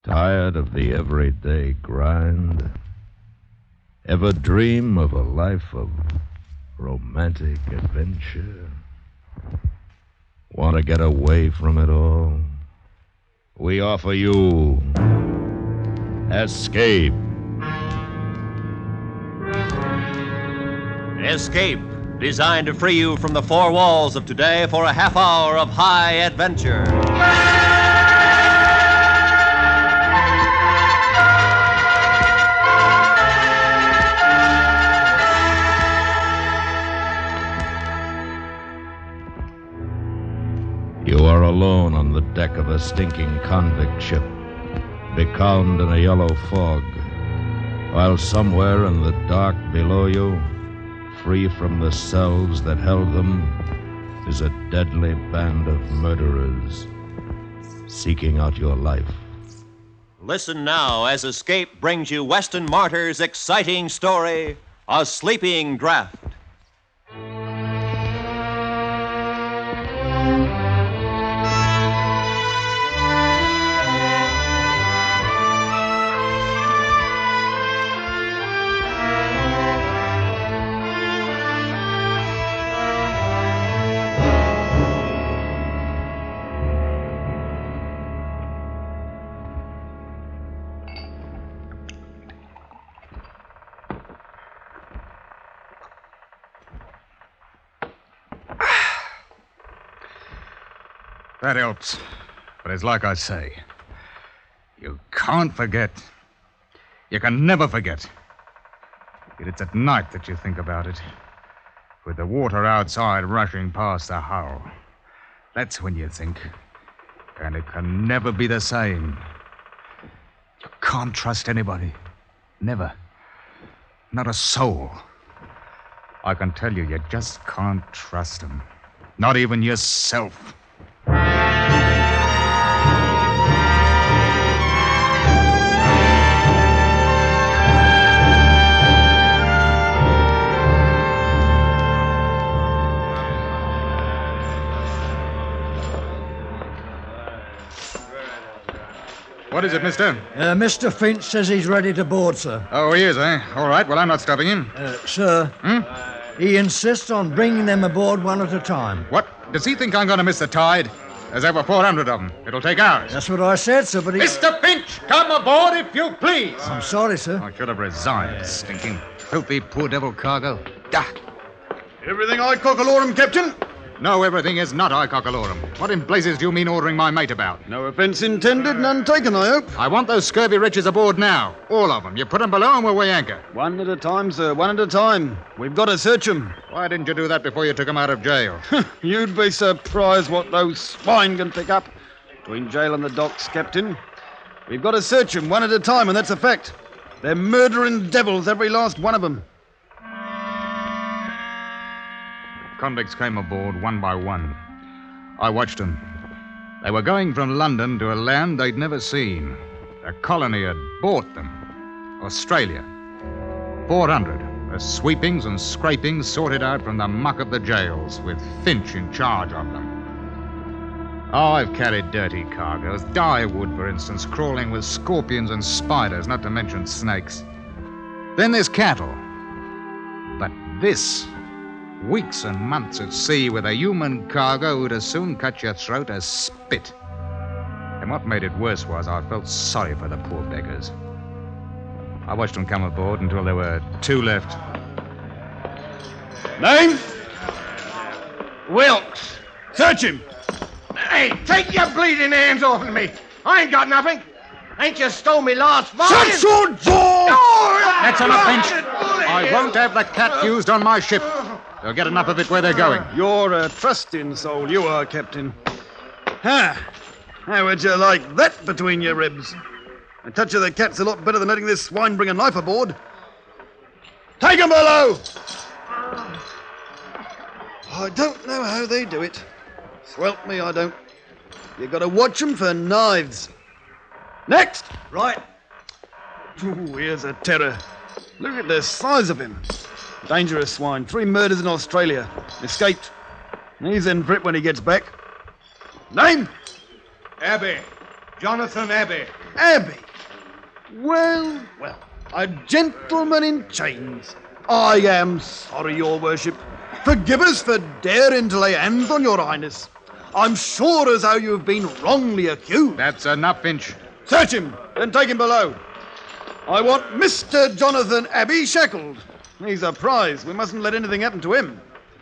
Tired of the everyday grind? Ever dream of a life of romantic adventure? Want to get away from it all? We offer you Escape. Escape, designed to free you from the four walls of today for a half hour of high adventure. You are alone on the deck of a stinking convict ship, becalmed in a yellow fog, while somewhere in the dark below you, free from the cells that held them, is a deadly band of murderers seeking out your life. Listen now as Escape brings you Weston Martyr's exciting story, A Sleeping Draft. That helps. But it's like I say. You can't forget. You can never forget. Yet it's at night that you think about it. With the water outside rushing past the hull. That's when you think. And it can never be the same. You can't trust anybody. Never. Not a soul. I can tell you, you just can't trust them. Not even yourself. What is it, mister? Mr. Finch says he's ready to board, sir. Oh, he is, eh? All right, well, I'm not stopping him. Sir, he insists on bringing them aboard one at a time. What? Does he think I'm going to miss the tide? There's over 400 of them. It'll take hours. That's what I said, sir, but he... Mr. Finch, come aboard if you please. I'm sorry, sir. I should have resigned, stinking, filthy, poor devil cargo. Gah. Everything I cockalorum, Captain? No, everything is not I cockalorum. What in blazes do you mean ordering my mate about? No offence intended, none taken, I hope. I want those scurvy wretches aboard now. All of them. You put them below and we'll weigh anchor. One at a time, sir, one at a time. We've got to search them. Why didn't you do that before you took them out of jail? You'd be surprised what those swine can pick up. Between jail and the docks, Captain. We've got to search them one at a time, and that's a fact. They're murdering devils, every last one of them. Convicts came aboard one by one. I watched them. They were going from London to a land they'd never seen. A colony had bought them. Australia. 400. The sweepings and scrapings sorted out from the muck of the jails, with Finch in charge of them. Oh, I've carried dirty cargoes. Dyewood, for instance, crawling with scorpions and spiders, not to mention snakes. Then there's cattle. But this... weeks and months at sea with a human cargo who'd as soon cut your throat as spit. And what made it worse was I felt sorry for the poor beggars. I watched them come aboard until there were 2 left. Name? Wilkes. Search him. Hey, take your bleeding hands off of me. I ain't got nothing. Ain't you stole me last volume? Shut your jaw! That's enough, Finch. I won't have the cat used on my ship. They'll get enough of it where they're going. You're a trusting soul, you are, Captain. How would you like that between your ribs? A touch of the cat's a lot better than letting this swine bring a knife aboard. Take 'em below! I don't know how they do it. Swelp me, I don't. You got to watch 'em for knives. Next! Right. Ooh, here's a terror. Look at the size of him. Dangerous swine. 3 murders in Australia. Escaped. He's in for it when he gets back. Name? Abbey. Jonathan Abbey. Abbey. Well, well. A gentleman in chains. I am sorry, your worship. Forgive us for daring to lay hands on your highness. I'm sure as how you've been wrongly accused. That's enough, Finch. Search him, then take him below. I want Mr. Jonathan Abbey shackled. He's a prize. We mustn't let anything happen to him.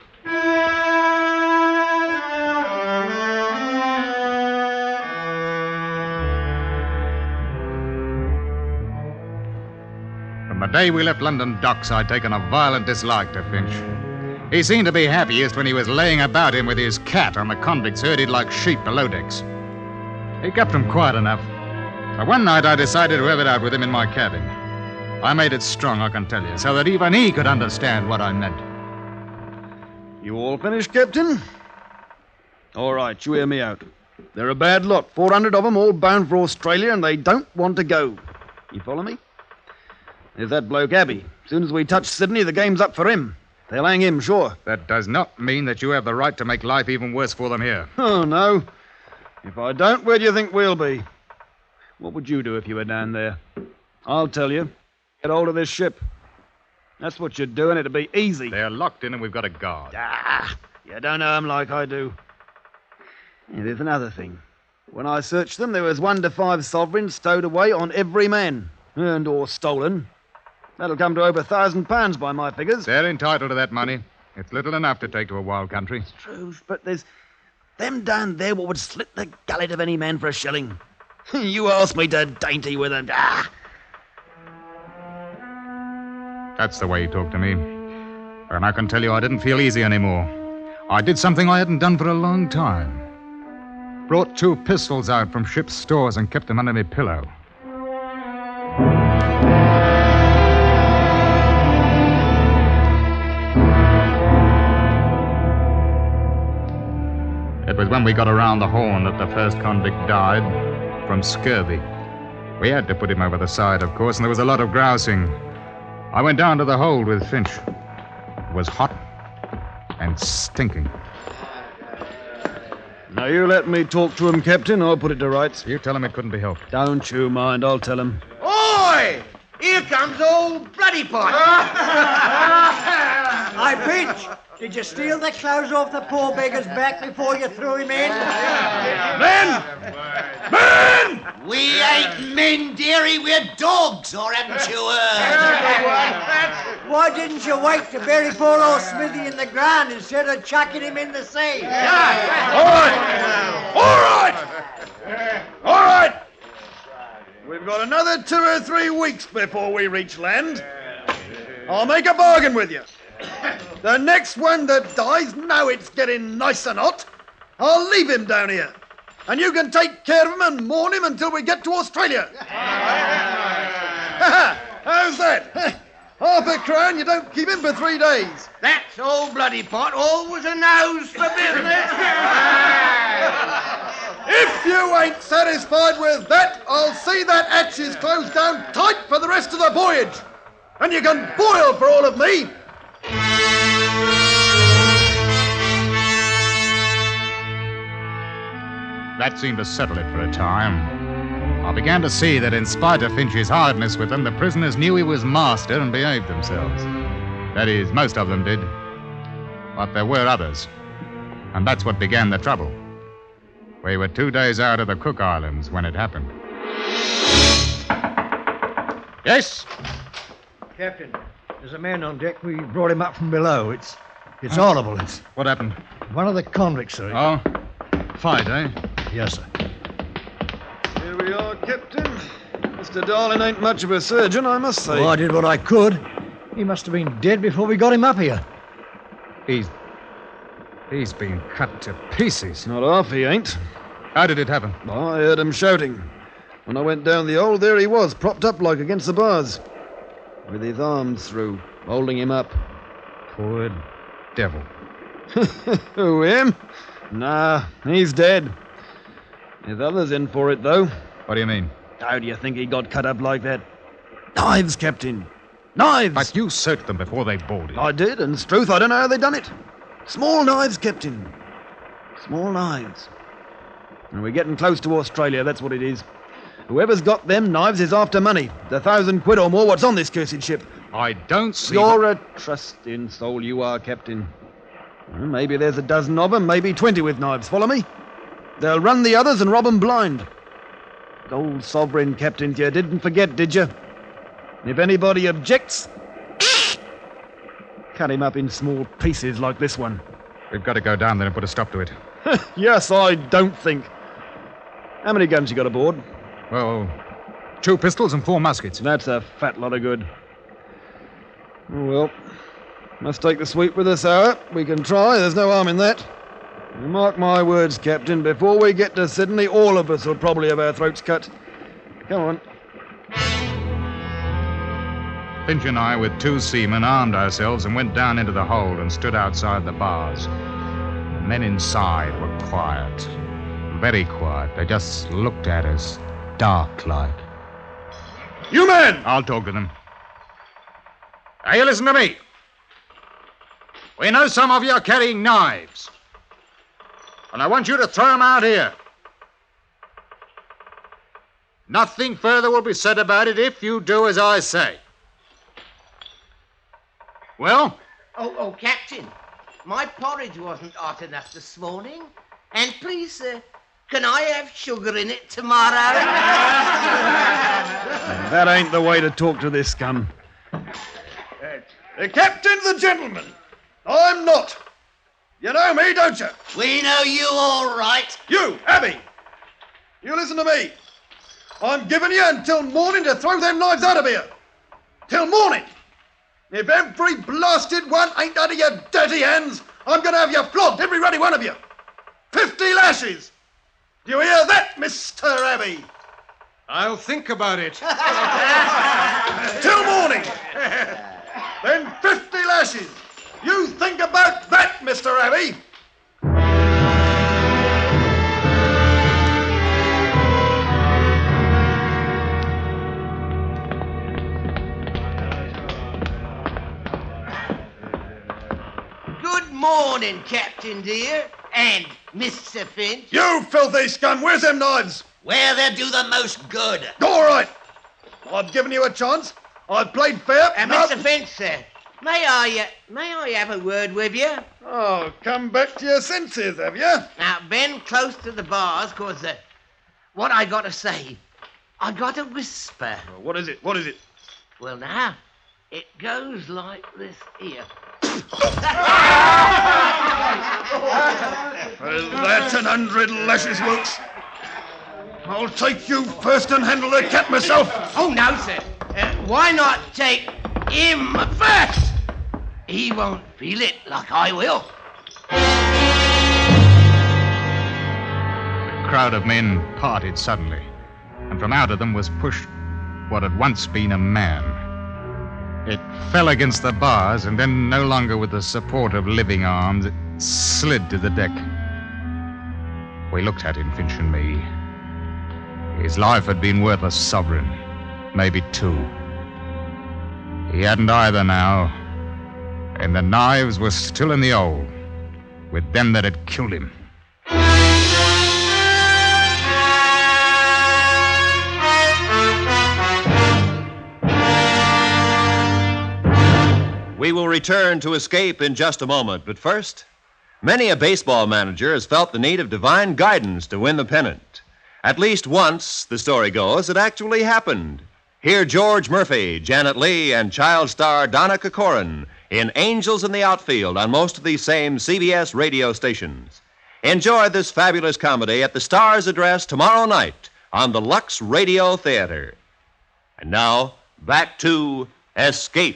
From the day we left London docks, I'd taken a violent dislike to Finch. He seemed to be happiest when he was laying about him with his cat on the convicts herded like sheep below decks. He kept them quiet enough. But one night I decided to have it out with him in my cabin. I made it strong, I can tell you, so that even he could understand what I meant. You all finished, Captain? All right, you hear me out. They're a bad lot. 400 of them, all bound for Australia, and they don't want to go. You follow me? There's that bloke Abbey. As soon as we touch Sydney, the game's up for him. They'll hang him, sure. That does not mean that you have the right to make life even worse for them here. Oh, no. If I don't, where do you think we'll be? What would you do if you were down there? I'll tell you. Get hold of this ship. That's what you'd do, and it'd be easy. They're locked in and we've got a guard. Ah, you don't know them like I do. Yeah, there's another thing. When I searched them, there was 1 to 5 sovereigns stowed away on every man. Earned or stolen. That'll come to over £1,000 by my figures. They're entitled to that money. It's little enough to take to a wild country. It's true, but there's them down there what would slit the gullet of any man for a shilling. You asked me to dainty with them. Ah! That's the way he talked to me. And I can tell you I didn't feel easy anymore. I did something I hadn't done for a long time. Brought 2 pistols out from ship's stores and kept them under my pillow. It was when we got around the Horn that the first convict died from scurvy. We had to put him over the side, of course, and there was a lot of grousing. I went down to the hold with Finch. It was hot and stinking. Now, you let me talk to him, Captain. I'll put it to rights. You tell him it couldn't be helped. Don't you mind. I'll tell him. Oi! Here comes old Bloody Pot. Hi, Finch. Did you steal the clothes off the poor beggar's back before you threw him in? Men! Men! We ain't men, dearie, we're dogs, or haven't you heard? Why didn't you wait to bury poor old Smithy in the ground instead of chucking him in the sea? All right! All right! All right! We've got another 2 or 3 weeks before we reach land. I'll make a bargain with you. The next one that dies, now it's getting nice and hot, I'll leave him down here. And you can take care of him and mourn him until we get to Australia. How's that? Half a crown, you don't keep him for 3 days. That's old Bloody Pot, always a nose for business. If you ain't satisfied with that, I'll see that hatch is closed down tight for the rest of the voyage. And you can boil for all of me. That seemed to settle it for a time. I began to see that in spite of Finch's hardness with them, the prisoners knew he was master and behaved themselves. That is, most of them did. But there were others. And that's what began the trouble. We were 2 days out of the Cook Islands when it happened. Yes? Captain, there's a man on deck. We brought him up from below. It's horrible. It's What happened? one of the convicts, sir. Oh, fight, eh? Yes, sir. Here we are, Captain. Mr. Darling ain't much of a surgeon, I must say. Well, I did what I could. He must have been dead before we got him up here. He's been cut to pieces. Not half he ain't. How did it happen? I heard him shouting. When I went down the hold, there he was, propped up like against the bars, with his arms through, holding him up. Poor devil. Who, him? Nah, he's dead. There's others in for it, though. What do you mean? How do you think he got cut up like that? Knives, Captain. Knives! But you searched them before they boarded. I did, and 'struth, I don't know how they done it. Small knives, Captain. Small knives. And we're getting close to Australia, that's what it is. Whoever's got them knives is after money. The £1,000 or more what's on this cursed ship. I don't see... You're a trusting soul, you are, Captain. Well, maybe there's a dozen of them, maybe 20 with knives. Follow me? They'll run the others and rob 'em blind. Gold sovereign, Captain, you didn't forget, did you? If anybody objects, cut him up in small pieces like this one. We've got to go down there and put a stop to it. Yes, I don't think. How many guns you got aboard? Well, 2 pistols and 4 muskets. That's a fat lot of good. Oh, well, must take the sweep with us, hour. We can try, there's no harm in that. Mark my words, Captain, before we get to Sydney, all of us will probably have our throats cut. Come on. Finch and I, with 2 seamen, armed ourselves and went down into the hold and stood outside the bars. The men inside were quiet. Very quiet. They just looked at us, dark-like. You men! I'll talk to them. Now, you listen to me. We know some of you are carrying knives. And I want you to throw them out here. Nothing further will be said about it if you do as I say. Well? Oh, Captain, my porridge wasn't hot enough this morning. And please, sir, can I have sugar in it tomorrow? That ain't the way to talk to this scum. The captain's a gentleman. I'm not. You know me, don't you? We know you all right. You, Abby. You listen to me. I'm giving you until morning to throw them knives out of here. Till morning. If every blasted one ain't out of your dirty hands, I'm going to have you flogged, every ruddy one of you. 50 lashes. Do you hear that, Mr. Abbey? I'll think about it. Till morning. Then 50 lashes. You think about that, Mr. Abbey. Good morning, Captain dear, and Mr. Finch. You filthy scum, where's them knives? Where they do the most good. All right. I've given you a chance. I've played fair. Now- Mr. Finch, sir, may I have a word with you? Oh, come back to your senses, have you? Now, bend close to the bars, because what I got to say, I got to whisper. What is it? What is it? Well, now, it goes like this here. Well, that's 100 lashes, Wilkes. I'll take you first and handle the cat myself. Oh, no, sir. Why not take him first? He won't feel it like I will. The crowd of men parted suddenly, and from out of them was pushed what had once been a man. It fell against the bars, and then, no longer with the support of living arms, it slid to the deck. We looked at him, Finch and me. His life had been worth a sovereign, maybe 2. He hadn't either now, and the knives were still in the hole, with them that had killed him. We will return to Escape in just a moment, but first, many a baseball manager has felt the need of divine guidance to win the pennant. At least once, the story goes, it actually happened. Hear George Murphy, Janet Leigh, and child star Donna Corcoran in Angels in the Outfield on most of these same CBS radio stations. Enjoy this fabulous comedy at the Star's address tomorrow night on the Lux Radio Theater. And now, back to Escape.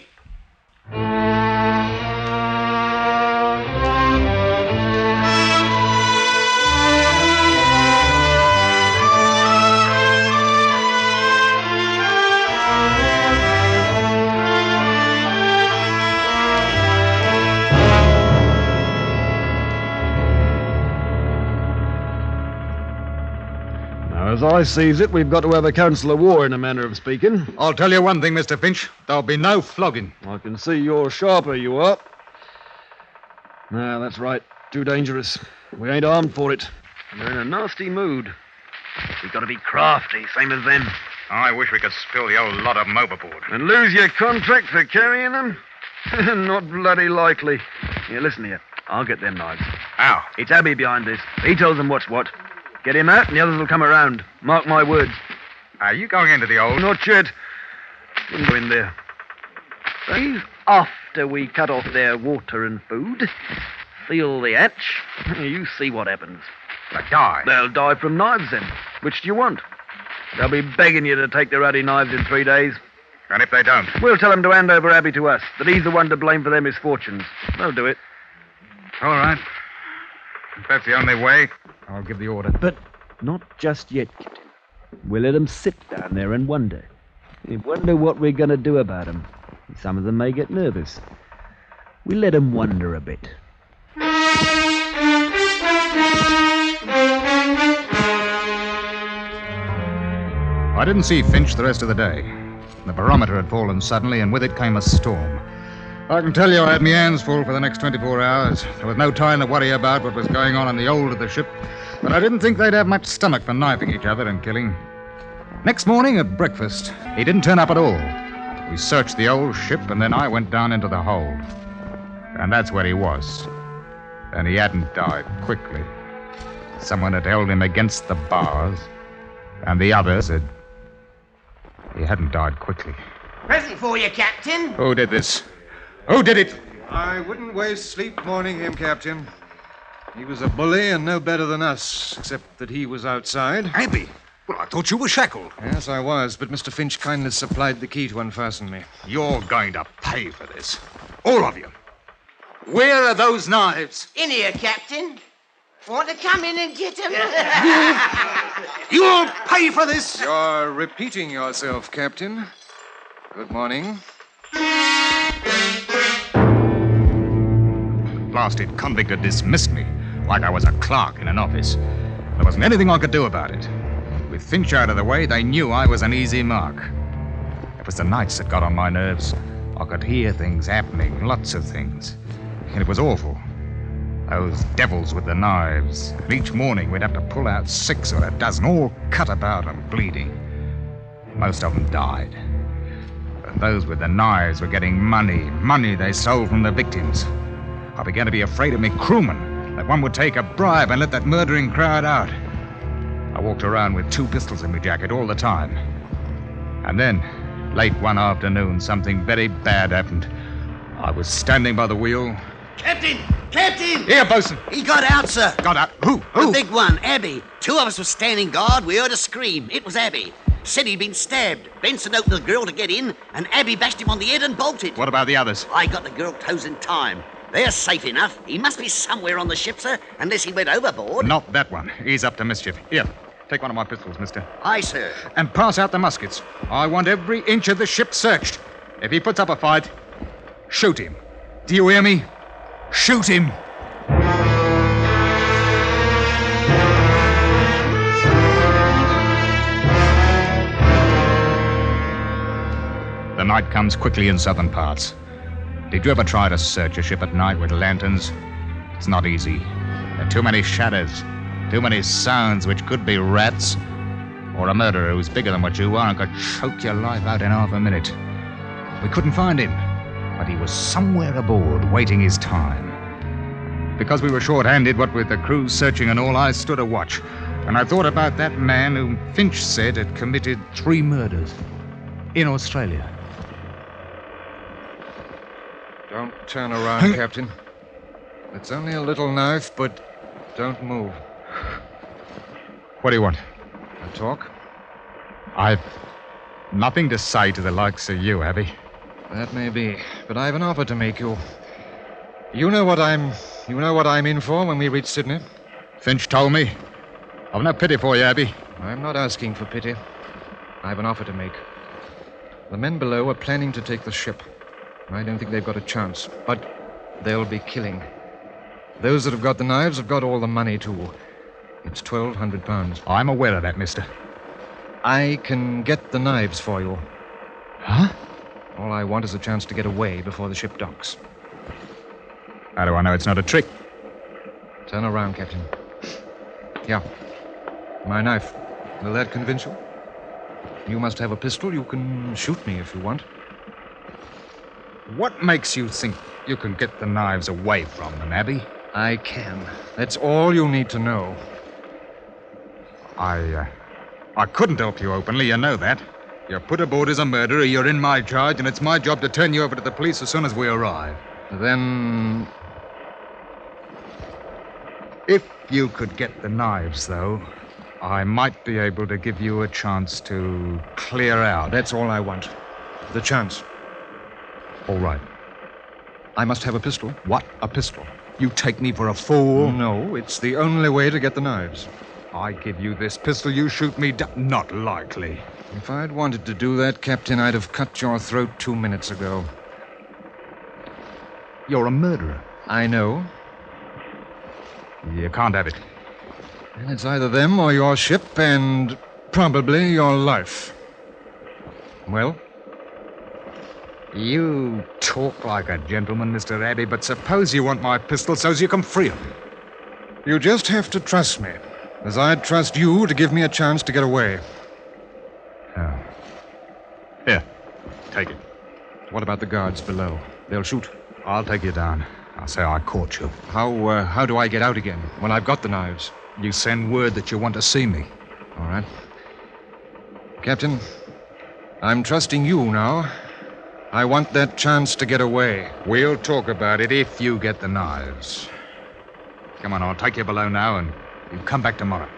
As I sees it, we've got to have a council of war in a manner of speaking. I'll tell you one thing, Mr. Finch. There'll be no flogging. I can see you're sharper, you are. That's right. Too dangerous. We ain't armed for it. We're in a nasty mood. We got to be crafty, same as them. I wish we could spill the old lot of them overboard. And lose your contract for carrying them? Not bloody likely. Here, listen here. I'll get them knives. How? It's Abbey behind this. He tells them what's what. Get him out and the others will come around. Mark my words. Are you going into the old... Not yet. Wouldn't go in there. But after we cut off their water and food, seal the hatch, you see what happens. They die. They'll die from knives then. Which do you want? They'll be begging you to take their ruddy knives in 3 days. And if they don't? We'll tell them to hand over Abbey to us, that he's the one to blame for their misfortunes. They'll do it. All right. If that's the only way, I'll give the order. But not just yet, Captain. We'll let them sit down there and wonder. We wonder what we're going to do about them. Some of them may get nervous. We'll let them wonder a bit. I didn't see Finch the rest of the day. The barometer had fallen suddenly, and with it came a storm. I can tell you I had my hands full for the next 24 hours. There was no time to worry about what was going on in the hold of the ship, but I didn't think they'd have much stomach for knifing each other and killing. Next morning at breakfast, he didn't turn up at all. We searched the old ship, and then I went down into the hold. And that's where he was. And he hadn't died quickly. Someone had held him against the bars, and the others had... He hadn't died quickly. Present for you, Captain. Who did this? Who did it? I wouldn't waste sleep mourning him, Captain. He was a bully and no better than us, except that he was outside. Abbey? Well, I thought you were shackled. Yes, I was, but Mr. Finch kindly supplied the key to unfasten me. You're going to pay for this. All of you. Where are those knives? In here, Captain. Want to come in and get them? You'll pay for this. You're repeating yourself, Captain. Good morning. Blasted convict had dismissed me like I was a clerk in an office. There wasn't anything I could do about it. With Finch out of the way, they knew I was an easy mark. It was the nights that got on my nerves. I could hear things happening, lots of things. And it was awful. Those devils with the knives. And each morning we'd have to pull out 6 or a dozen, all cut about and bleeding. Most of them died. But those with the knives were getting money they stole from the victims. I began to be afraid of me crewmen, that one would take a bribe and let that murdering crowd out. I walked around with 2 pistols in my jacket all the time. And then, late one afternoon, something very bad happened. I was standing by the wheel. Captain! Captain! Here, bosun. He got out, sir. Got out? Who? The big one, Abbey. 2 of us were standing guard. We heard a scream. It was Abbey. Said he'd been stabbed. Benson opened the grill to get in, and Abbey bashed him on the head and bolted. What about the others? I got the girl close in time. They're safe enough. He must be somewhere on the ship, sir, unless he went overboard. Not that one. He's up to mischief. Here, take one of my pistols, mister. Aye, sir. And pass out the muskets. I want every inch of the ship searched. If he puts up a fight, shoot him. Do you hear me? Shoot him! The night comes quickly in southern parts. Did you ever try to search a ship at night with lanterns? It's not easy. There are too many shadows, too many sounds which could be rats, or a murderer who's bigger than what you are and could choke your life out in half a minute. We couldn't find him, but he was somewhere aboard, waiting his time. Because we were short-handed, what with the crew searching and all, I stood a watch, and I thought about that man whom Finch said had committed 3 murders in Australia. Don't turn around, Captain. It's only a little knife, but don't move. What do you want? A talk? I've nothing to say to the likes of you, Abbey. That may be, but I have an offer to make you. You know what I'm in for when we reach Sydney? Finch told me. I've no pity for you, Abbey. I'm not asking for pity. I have an offer to make. The men below are planning to take the ship. I don't think they've got a chance, but they'll be killing. Those that have got the knives have got all the money, too. It's £1,200. I'm aware of that, mister. I can get the knives for you. Huh? All I want is a chance to get away before the ship docks. How do I know it's not a trick? Turn around, Captain. Yeah. My knife. Will that convince you? You must have a pistol. You can shoot me if you want. What makes you think you can get the knives away from them, Abby? I can. That's all you need to know. I couldn't help you openly, you know that. You're put aboard as a murderer, you're in my charge, and it's my job to turn you over to the police as soon as we arrive. Then... If you could get the knives, though, I might be able to give you a chance to clear out. That's all I want. The chance. All right. I must have a pistol. What? A pistol? You take me for a fool? No, it's the only way to get the knives. I give you this pistol, you shoot me down. Not likely. If I'd wanted to do that, Captain, I'd have cut your throat 2 minutes ago. You're a murderer. I know. You can't have it. And it's either them or your ship, and probably your life. Well? You talk like a gentleman, Mr. Abbey, but suppose you want my pistol so you can free him. You just have to trust me, as I'd trust you to give me a chance to get away. Oh. Here, take it. What about the guards below? They'll shoot. I'll take you down. I'll say I caught you. How do I get out again when I've got the knives? You send word that you want to see me. All right. Captain, I'm trusting you now. I want that chance to get away. We'll talk about it if you get the knives. Come on, I'll take you below now, and you come back tomorrow.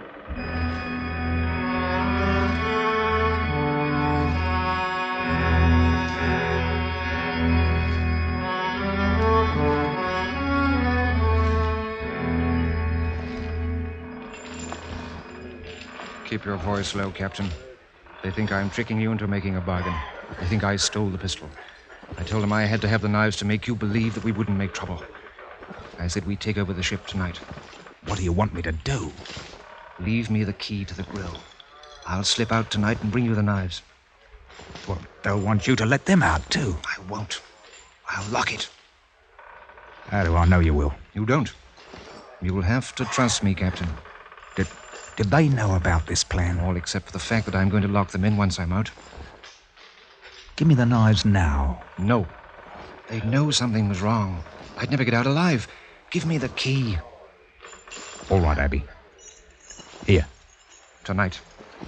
Keep your voice low, Captain. They think I'm tricking you into making a bargain. They think I stole the pistol. I told them I had to have the knives to make you believe that we wouldn't make trouble. I said we'd take over the ship tonight. What do you want me to do? Leave me the key to the grill. I'll slip out tonight and bring you the knives. Well, they'll want you to let them out, too. I won't. I'll lock it. How do I know you will? You don't. You'll have to trust me, Captain. Did they know about this plan? All except for the fact that I'm going to lock them in once I'm out. Give me the knives now. No. They'd know something was wrong. I'd never get out alive. Give me the key. All right, Abby. Here. Tonight.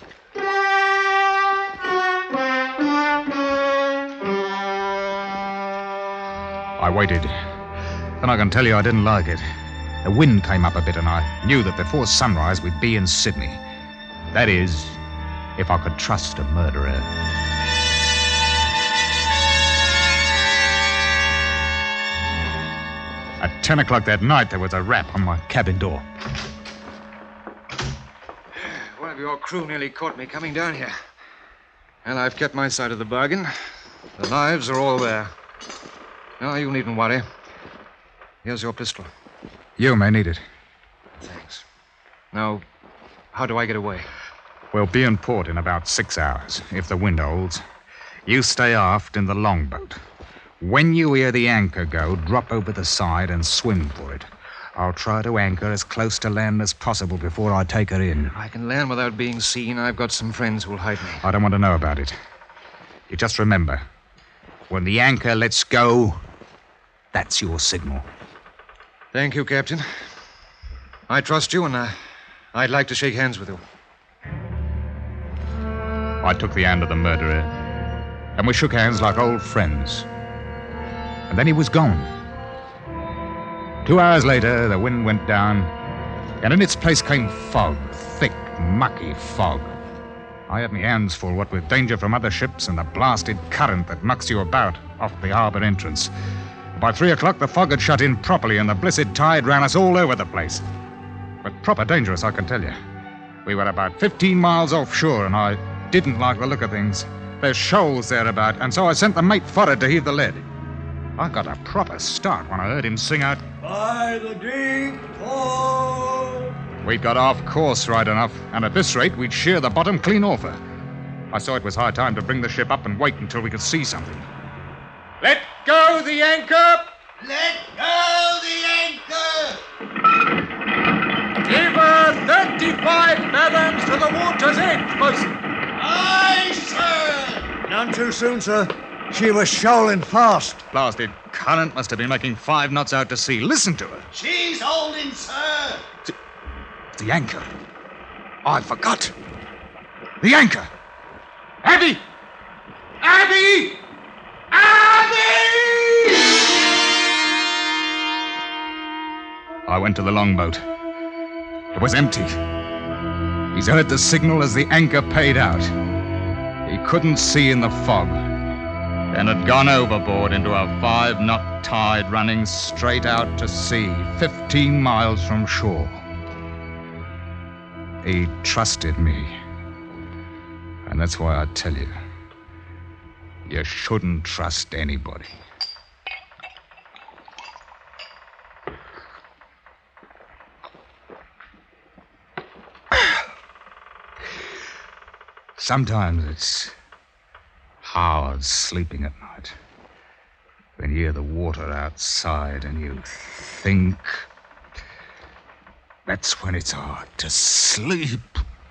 I waited. Then I can tell you I didn't like it. The wind came up a bit, and I knew that before sunrise we'd be in Sydney. That is, if I could trust a murderer. At 10 o'clock that night, there was a rap on my cabin door. One of your crew nearly caught me coming down here. Well, I've kept my side of the bargain. The knives are all there. No, you needn't worry. Here's your pistol. You may need it. Thanks. Now, how do I get away? We'll be in port in about 6 hours, if the wind holds. You stay aft in the longboat. When you hear the anchor go, drop over the side and swim for it. I'll try to anchor as close to land as possible before I take her in. I can land without being seen. I've got some friends who'll hide me. I don't want to know about it. You just remember, when the anchor lets go, that's your signal. Thank you, Captain. I trust you, and I'd like to shake hands with you. I took the hand of the murderer, and we shook hands like old friends. And then he was gone. 2 hours later, the wind went down, and in its place came fog, thick, mucky fog. I had my hands full, what with danger from other ships and the blasted current that knocks you about off the harbor entrance. By 3 o'clock, the fog had shut in properly, and the blessed tide ran us all over the place. But proper dangerous, I can tell you. We were about 15 miles offshore, and I didn't like the look of things. There's shoals thereabout, and so I sent the mate forward to heave the lead. I got a proper start when I heard him sing out, "By the deep port." We'd got off course right enough, and at this rate, we'd shear the bottom clean off her. I saw it was high time to bring the ship up and wait until we could see something. Let go the anchor! Let go the anchor! Give her that 25 fathoms to the water's edge, bosun. Aye, sir. None too soon, sir. She was shoaling fast. Blasted current must have been making 5 knots out to sea. Listen to her. She's holding, sir. The anchor. I forgot. The anchor. Abby! Abby! Abby! I went to the longboat. It was empty. He's heard the signal as the anchor paid out. He couldn't see in the fog, and had gone overboard into a 5-knot tide running straight out to sea, 15 miles from shore. He trusted me. And that's why I tell you, you shouldn't trust anybody. Sometimes it's hard sleeping at night when you hear the water outside and you think. That's when it's hard to sleep.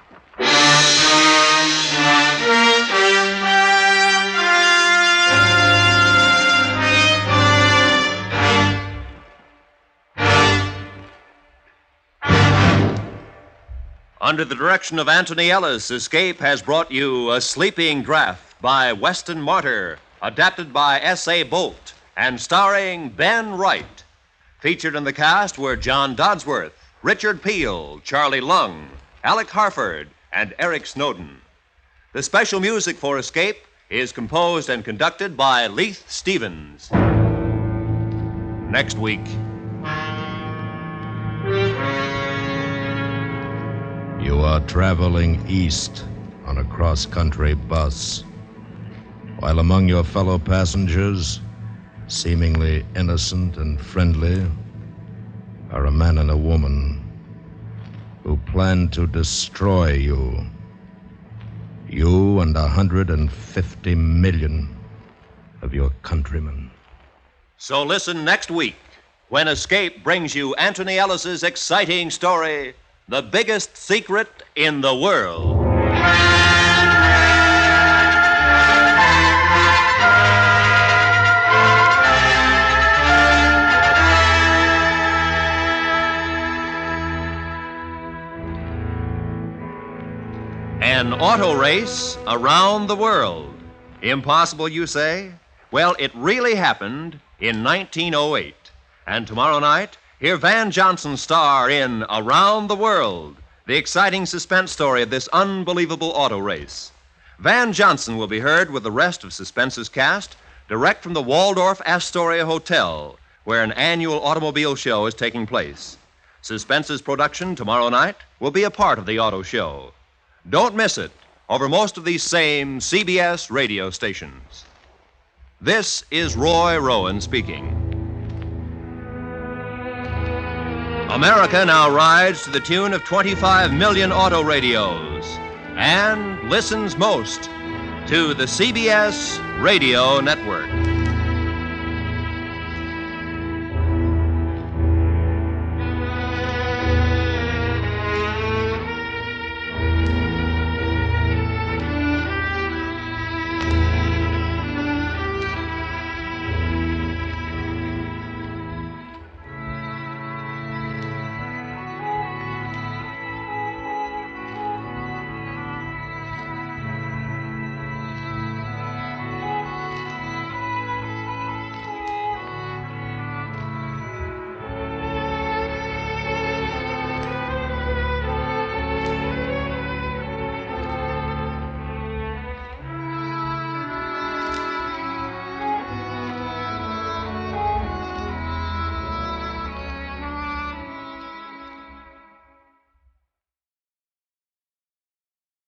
Under the direction of Anthony Ellis, Escape has brought you A Sleeping Draft by Weston Martyr, adapted by S.A. Bolt, and starring Ben Wright. Featured in the cast were John Dodsworth, Richard Peel, Charlie Lung, Alec Harford, and Eric Snowden. The special music for Escape is composed and conducted by Leith Stevens. Next week. You are traveling east on a cross-country bus, while among your fellow passengers, seemingly innocent and friendly, are a man and a woman who plan to destroy you. You and 150 million of your countrymen. So listen next week when Escape brings you Anthony Ellis's exciting story, The Biggest Secret in the World. An auto race around the world. Impossible, you say? Well, it really happened in 1908. And tomorrow night, hear Van Johnson star in Around the World, the exciting suspense story of this unbelievable auto race. Van Johnson will be heard with the rest of Suspense's cast direct from the Waldorf Astoria Hotel, where an annual automobile show is taking place. Suspense's production tomorrow night will be a part of the auto show. Don't miss it over most of these same CBS radio stations. This is Roy Rowan speaking. America now rides to the tune of 25 million auto radios and listens most to the CBS Radio Network.